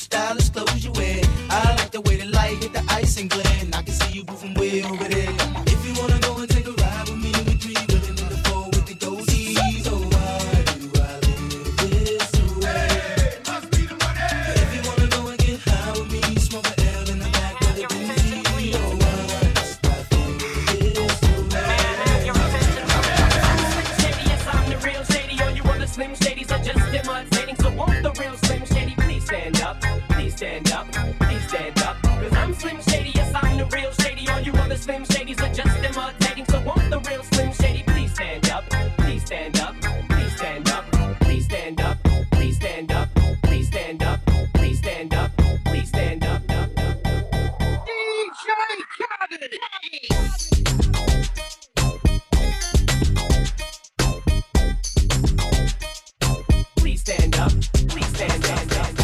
stylish clothes you wear. I like the way the light hit the ice and glint. I can see you moving way over there. If you wanna go and take a ride with me, we three willing in the four with the goatees. Oh, why do I live this way? Hey, must be the money. If you wanna go and get high with me, smoke a L in the back of the boozy. Oh, why must I feel this way? I'm the real shady. All you other slim shadies are just imitating. So won't the real slim shady please stand up? Please stand up. Please stand up. Cause I'm Slim Shady, yes I'm the real shady. All you other Slim Shadies are just imitating. So won't the real Slim Shady please stand up? Please stand up. Please stand up. Please stand up. Please stand up. Please stand up. Please stand up. Please stand up. DJ Khaled. Please stand up. Please stand up.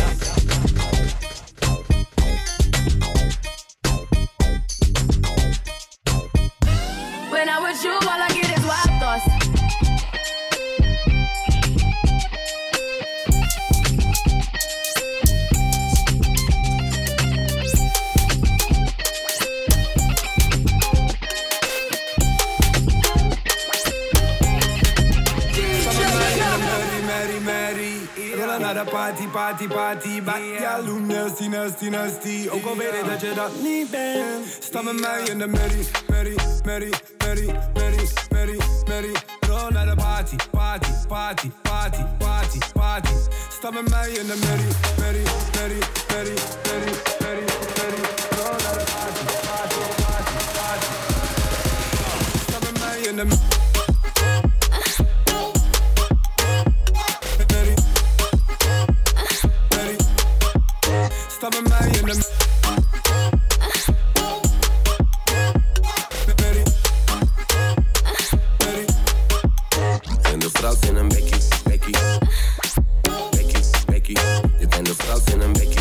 When I'm with you, all I get is wild thoughts. Naar de party, back ja, look nasty. Ook al weet ik dat je dat niet bent. Sta met mij in de merrie. Roll naar de party. Sta met mij in de merrie. Roll naar de party. Sta met mij in de merrie. Sta met mij in de En de vrouw in een bekkie. Dit en de vrouw in een bekkie.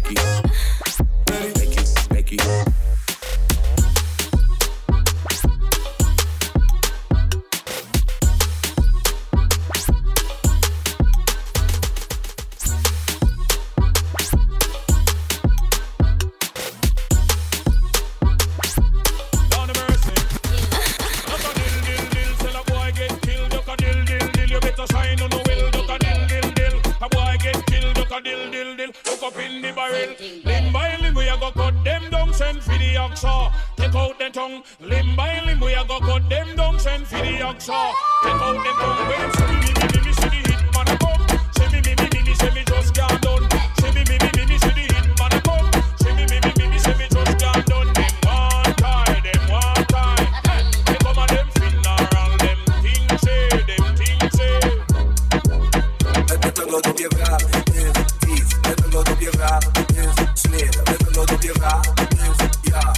Limb by limb, we a go cut them down, send for the oxa. Take out them tongue, when say me, say the hit man a come. Say me, say me just can't done. Say me, say the hit man a come. Say me, say me just can't done. Them one tie. They come and them funeral, them things say. Met een lood op je vraag, is iets. Met een lood op je vraag, is sneer. Met een lood op je vraag, is ja.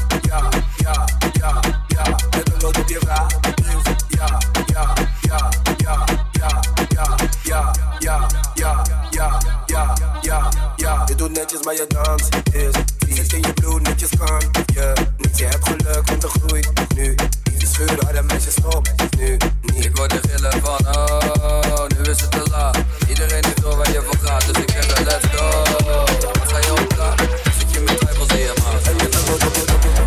Met een lood op je vraag, is ja. Je doet netjes, maar je dans is vies. In je bloed netjes kan je niet. Je hebt geluk, want er groeit nu. Die scheuren harde meisjes stop nu niet. Ik word er gillen van, oh, nu is het te laat. Iedereen heeft door waar je voor gaat, dus ik zeg let's go. Wat ga je opdragen? Zit je met twijfels in je maat? En je bent wel op je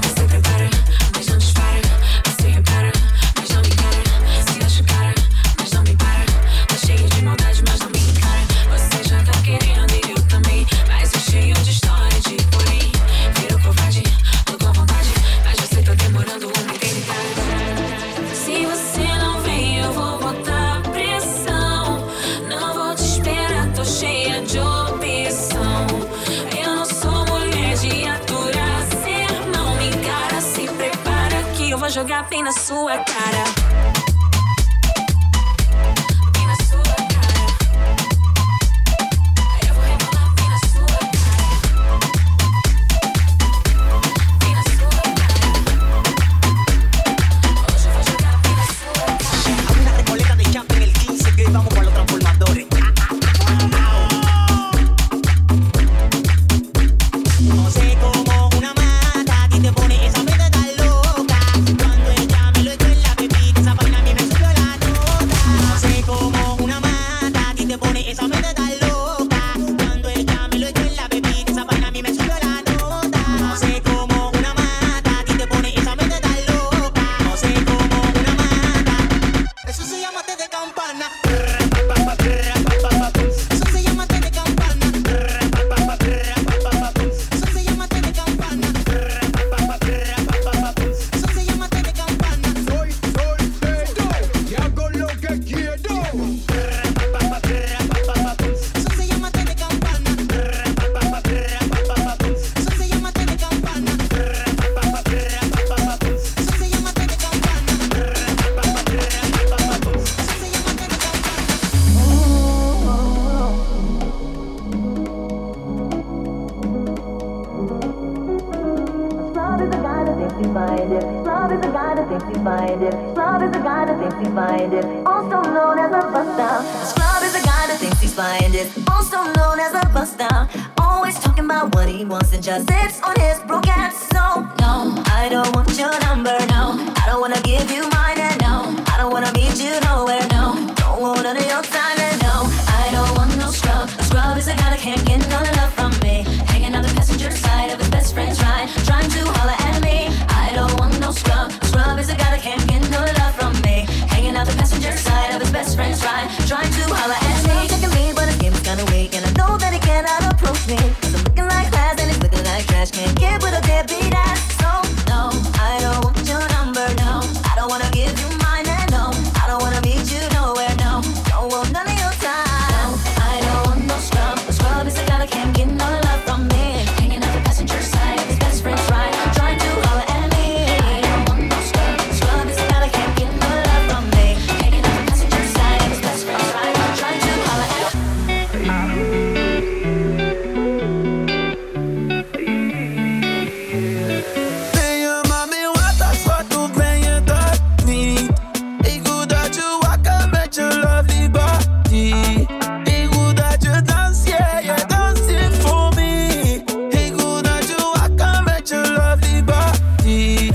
jogar bem na sua cara. Esa vaina find it. Love is a guy that thinks he's find it. Love is a guy that thinks he's find it. Also known as a buster. Love is a guy that thinks he's find it. Also known as a buster. Always talking about what he wants and just sits on his broke ass. So no, I don't want your number. No, I don't wanna give you mine. And no, I don't wanna meet you nowhere. No, don't want none of your time. And no, I don't want no scrub. A scrub is a guy that can't get none of love from me. Hanging on the passenger side of his best friend's ride, trying to holler at me. I don't want no scrub. A scrub is a guy that can't get no love from me. Hanging out the passenger side of his best friend's ride, trying to holler at me. Checking me, but his game is kinda weak, and I know that he cannot approach me. Cause I'm looking like glass and he's looking like trash. Can't get with a deadbeat ass. So no, I don't want your number. No, I don't wanna give you mine. And no, I don't wanna meet you nowhere. No, don't want none of your time. No, I don't want no scrub. A scrub is a guy that can't get no love from me. Hanging out the passenger side of his best friend's ride, trying to holler at me. I don't want no scrub. A scrub is a guy that can't get no love from me. Hanging out the passenger side of his best friend's ride, trying to holler at me. Ben je maar meer wat als wat of ben je dat niet? Ik wil dat je wakker met je lovely body. Ik wil dat je dans, yeah, je danst hier voor me. Ik wil dat je wakker met je lovely body.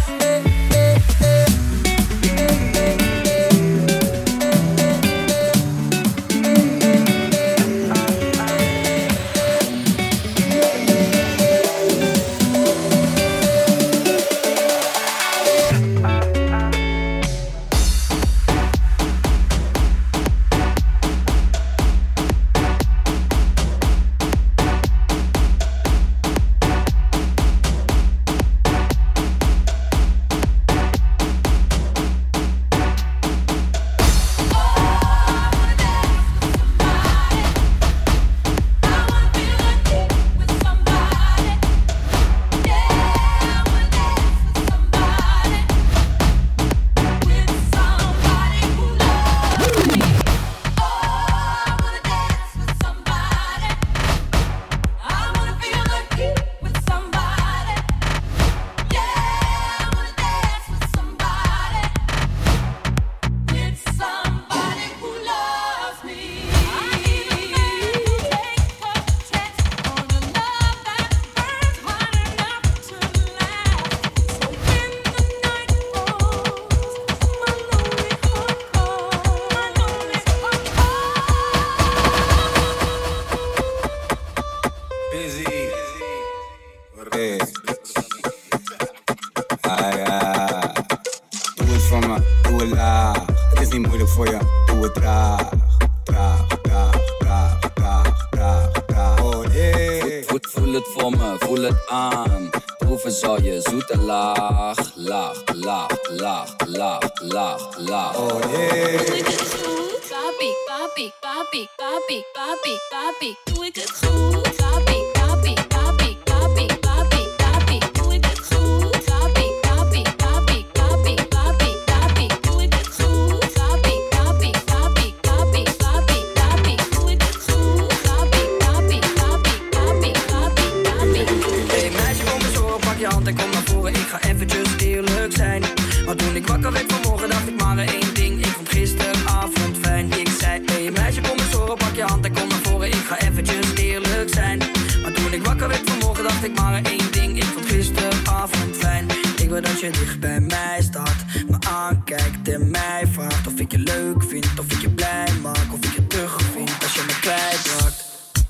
Doe het voor me, doe het laag. Het is niet moeilijk voor je, doe het traag. Traag, traag, traag, traag, traag, traag. Oh nee. Goed, voel het voor me, voel het aan. Proeven zal je zoete laag. Laag, laag, laag, laag, laag, laag. Oh nee. Doe ik het goed? Papi, papi, papi, papi, papi, papi. Doe ik het goed? Papi, papi, papi, papi, papi, papi. Doe ik het goed? Papi, papi, papi, papi, papi, papi. Doe ik het goed? Papi, papi, papi, papi, papi, papi. Doe ik het goed? Papi, papi, papi, papi, papi, papi. Hey meisje, kom eens horen, pak je hand en kom naar voren. Ik ga eventjes eerlijk zijn. Maar toen ik wakker werd vanmorgen dacht ik maar één ding. Ik vond gisteravond fijn. Ik zei, hey meisje, kom eens horen, pak je hand en kom naar voren. Ik ga eventjes eerlijk zijn. Maar toen ik wakker werd vanmorgen dacht ik maar één ding. Ik vond gisteravond fijn. Ik wil dat je dicht bij mij staat, me aankijkt en mij vraagt of ik je leuk vind, of ik je blij maak, of ik je terug vind als je me kwijtraakt.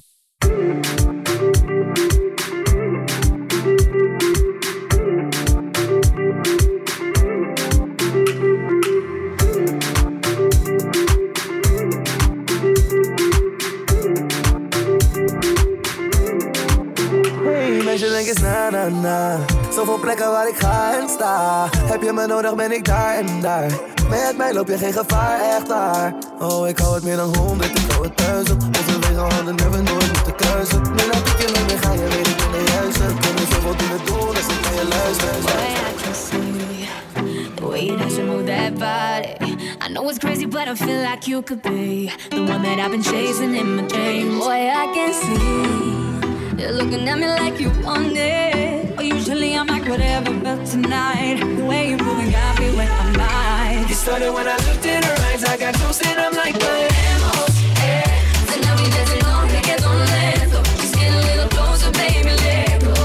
Meisje, denk eens na, na, na. Zoveel plekken waar ik ga en sta. Heb je me nodig, ben ik daar en daar. Met mij loop je geen gevaar, echt waar. Oh, ik hou het meer dan 100, ik hou het 1000. Onze wegen hadden never nooit moeten kruisen. Nu laat ik je met me gaan, je weet ik ben de juiste. Kunnen zoveel dingen doen, dus ik kan je luisteren. Boy, I can see the way you dance and move that body. I know it's crazy, but I feel like you could be the one that I've been chasing in my dreams. Boy, I can see you're looking at me like you want it. Well, usually I'm like whatever, but tonight the way you're moving got me where I'm at. It started when I looked in her eyes. I got close and I'm like, podemos, So now we dancing on reggaeton lento. Just get a little closer, baby, let go.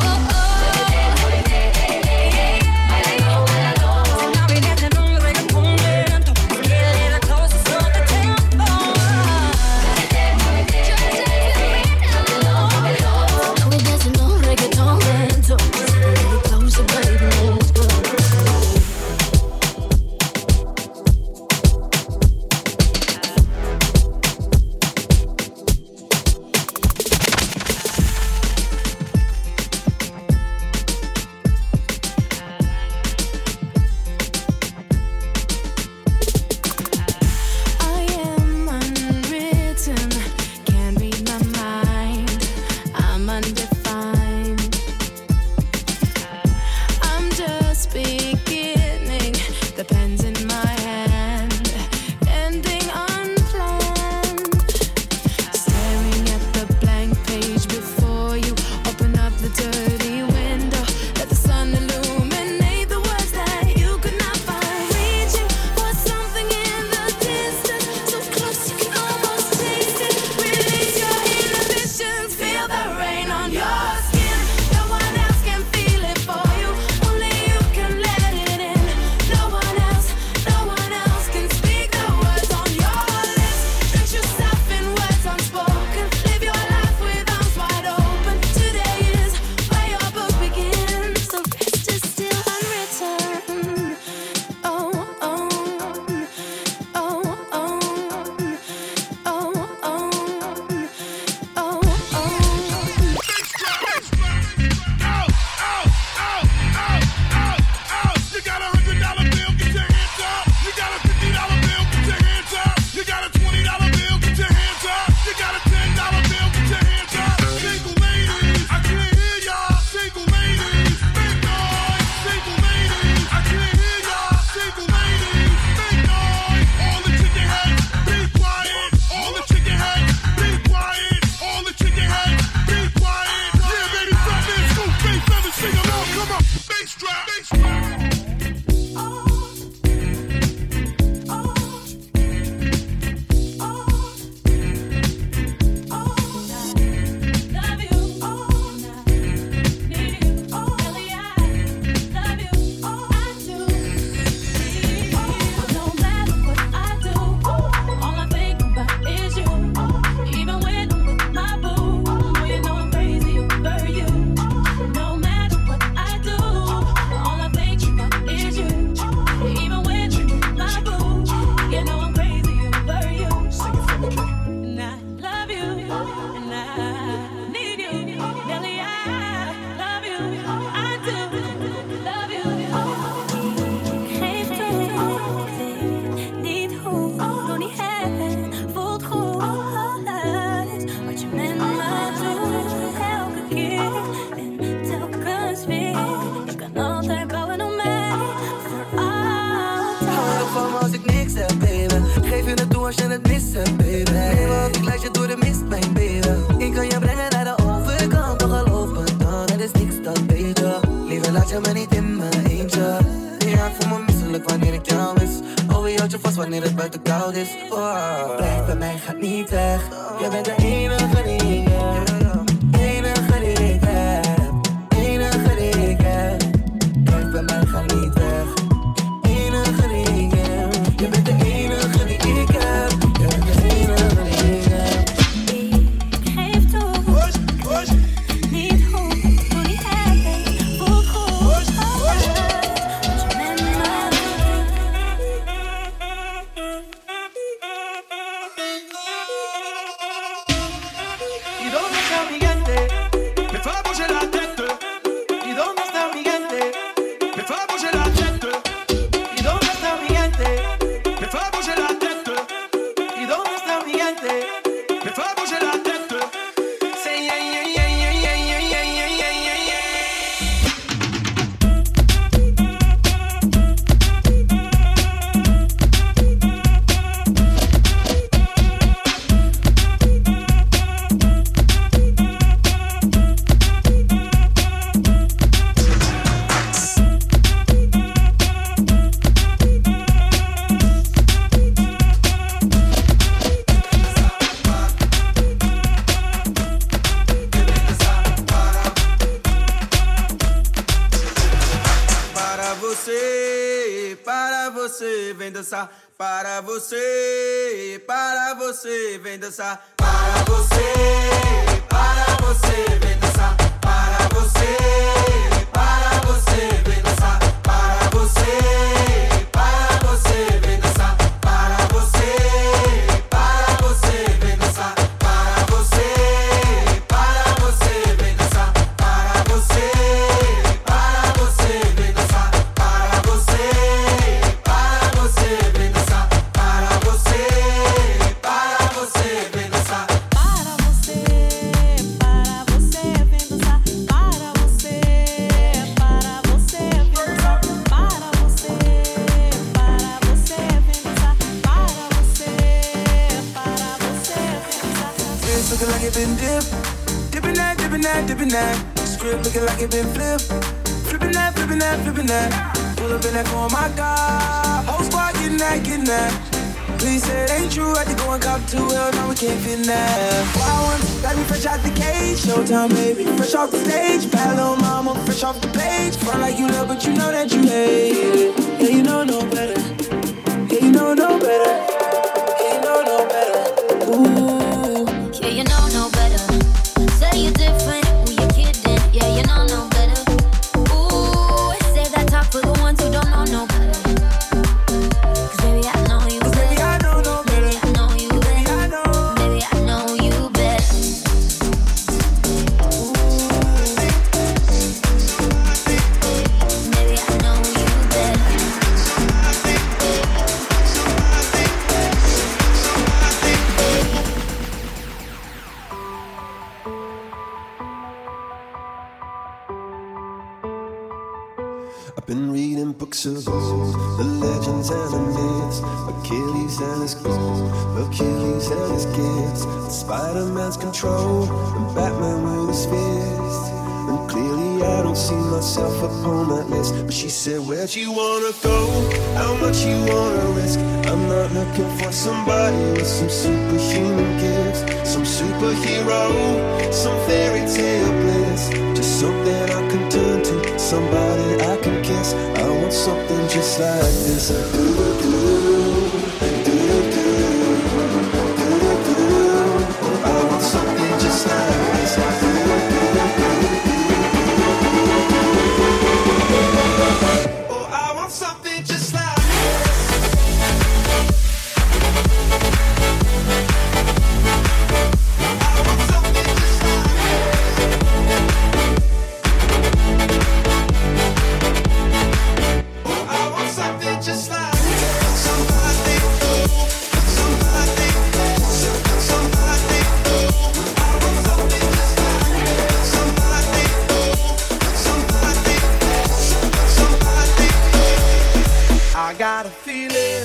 als je het mist hebt, baby. Want ik leid je door de mist, mijn baby. Ik kan je brengen naar de overkant, toch geloof me dan, het is niks dan beter. Liever laat je me niet in mijn eentje. Ja, ik voel me misselijk wanneer ik jou mis. Oh, je houdt je vast wanneer het buiten koud is. Oh. Blijf bij mij, gaat niet weg. Jij bent de enige die ik heb. Enige die ik heb. Enige die ik heb. Blijf bij mij, ga niet weg. Enige die ik heb. Jij bent de enige die ik heb. Jij bent de enige die ik heb. Ik geef toe. Push. Niet goed, doe niet gek. Voelt goed. Wat je met me doet. você, vem dançar. Para você, vem dançar. Para você, vem dançar. Para você, vem dançar. Para você, vem dançar. Para você, vem dançar. Para você, vem dançar. Para você, vem dançar. Para você, vem dançar. Para você, vem dançar. Para você, vem dançar. Para você, vem dançar. Para você, vem dançar. Para você, vem dançar. It's looking like it been dipped. Dipping that, dipping that, dipping that. Script looking like it been flipped. Flipping that, flipping that, flipping that. Pull up in that car, oh my God. Whole squad getting that. Please say it ain't true. I had to go and cop too well. No, we can't fit in that. Wild ones got me fresh out the cage. Showtime, baby, fresh off the stage. Bad little mama, fresh off the page. Front like you love, but you know that you hate it. Yeah, you know no better. Yeah, you know no better. Yeah, you know no better. Ooh. Yeah, you know no better. Say you're different, who you kidding? Yeah, you know no better. Ooh, say that talk for the ones who don't know no better. 'Cause baby, I know you better. Baby, I know no better. Baby, I know you Baby, better. I know. Baby, I know you better. Baby, I know you better. I've been reading books of old, the legends and the myths, Achilles and his gold, Achilles and his gifts, Spider-Man's control, and Batman with his fist. And clearly I don't see myself upon that list. But she said, where'd you wanna go? How much you wanna risk? I'm not looking for somebody with some superhuman gifts, some superhero, some fairy tale bliss. Just something I can turn to, somebody I can kiss. I want something just like this. I want something just like this. Oh, I want something just like just like somebody, somebody, somebody. I want something just like somebody, somebody, somebody. I got a feeling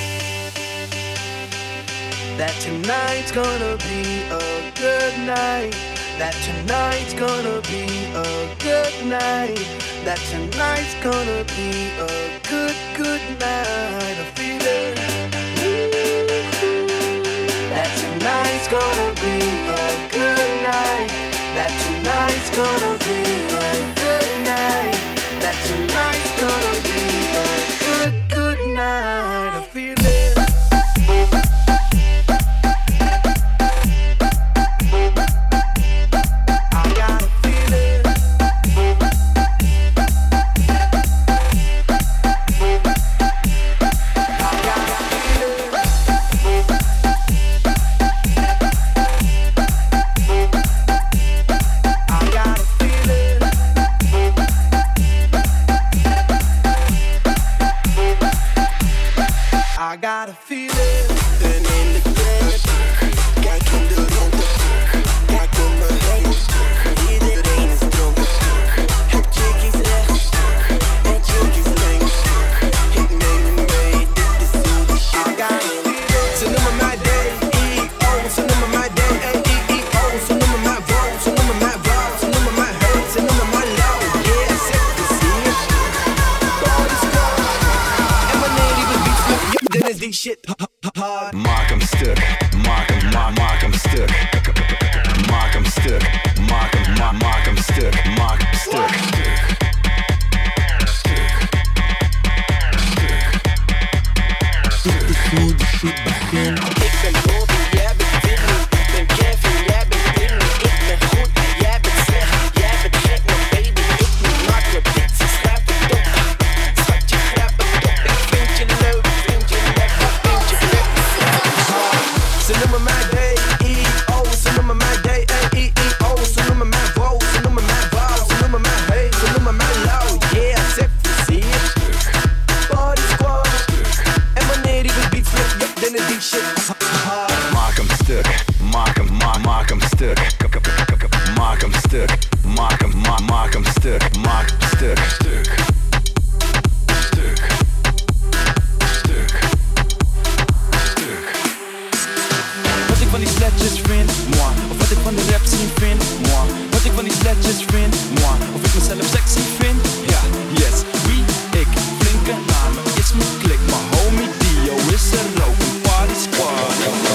that tonight's gonna be a good night. That tonight's gonna be a good night. That tonight's gonna be a good night. A feeling that tonight's gonna be a good night. That tonight's gonna be a good night. That tonight's gonna be a good night. A feeling. I got a feeling. Then in the club, kijk in de ronde. Kijk om me heen, iedereen is dronken. Het chickies rechts, het chickies links. Ik neem je mee, dit is hoe die shit gaat. Ze noemen mij D.E.O. Ze noemen mij D.E.E.O. Ze noemen mij Wow, ze noemen mij Wow. Ze noemen mij Hurt, ze noemen mij Low. Yeah, zeg het hier. Body's cold. En wanneer die de beat flipt, dan is die shit hard. Mark hem stuk, mark hem stuk. Mark hem stuk, mark hem stuk, mark hem stuk. stuk, maak hem stuk, stuk. Wat ik van die sletjes vind, moi. Of wat ik van de rap scene vind, moi. Wat ik van die sletjes vind, moi. Of ik mezelf sexy vind, ja, yes. Wie? Ik, flinke namen, is mijn klik. Maar homie Dio is er ook, een party squad.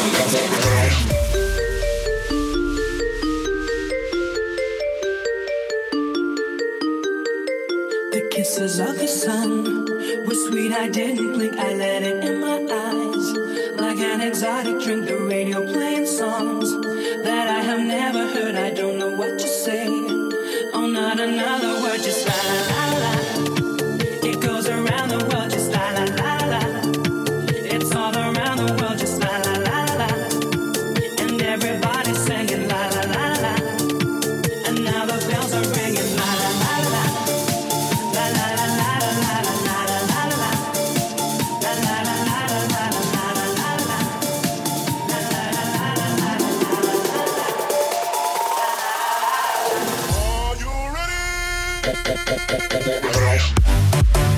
The kisses of the sun were sweet, I didn't blink, I let it in my eyes. Like an exotic drink, the radio playing songs that I have never heard, I don't know what to say. Oh, not another word, just la la la la. It goes around the world, just la la la la. It's all around the world, just la la la la. And everybody's singing la la la la. And now the bells are ringing la la la la. La la la la la la la la la la. La la la la la la la la la la. La la la la la la la la la. Are you ready?